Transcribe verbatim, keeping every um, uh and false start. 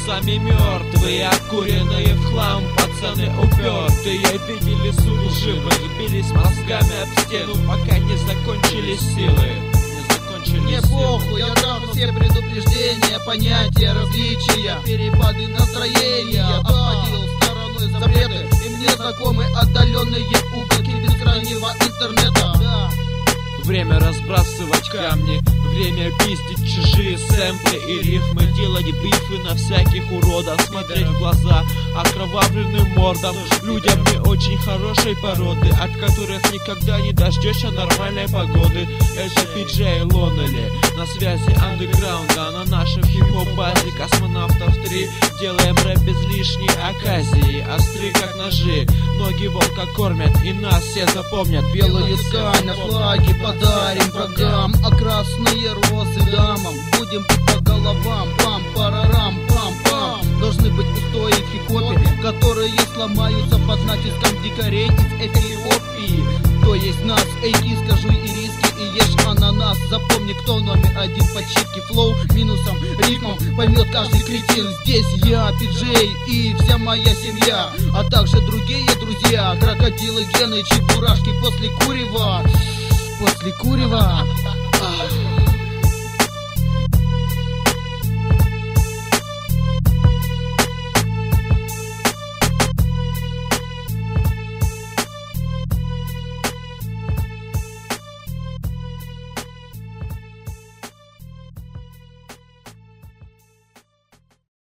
сами мертвые, окуренные в хлам, пацаны упертые. Видели служивых, бились мозгами об стену, пока не закончились силы. Мне похуй, я дал все предупреждения, понятия, различия, перепады настроения. Обходил стороной запреты, и мне знакомы отдаленные уголки бескрайнего интернета. Время разбрасывать камни, время пиздить чужие сэмплы и рифмы, делать бифы на всяких уродов, смотреть в глаза окровавленным мордам, людям не очень хорошей породы, от которых никогда не дождешься нормальной погоды. Это пиджей Лонели, на связи андеграунда, на нашем хип-хоп базе Космонавтов три. Делаем рэп без лишней оказии, остры как ножи, ноги волка кормят, и нас все запомнят. Белые ткань на флаге подарим врагам, а красные розы дамам. Будем бить по головам, пам-парарам, пам-пам. Должны быть устои в хип-хопе, которые сломаются под натиском дикарей из Эфиопии. То есть нас, эйки, скажу ириски и ешь ананас. Запомни, кто номер один по читке, флоу, минусом, ритмом поймет каждый кретин. Здесь я, пиджей и вся моя семья, а также другие друзья, крокодилы, гены, чебурашки после курева. После курева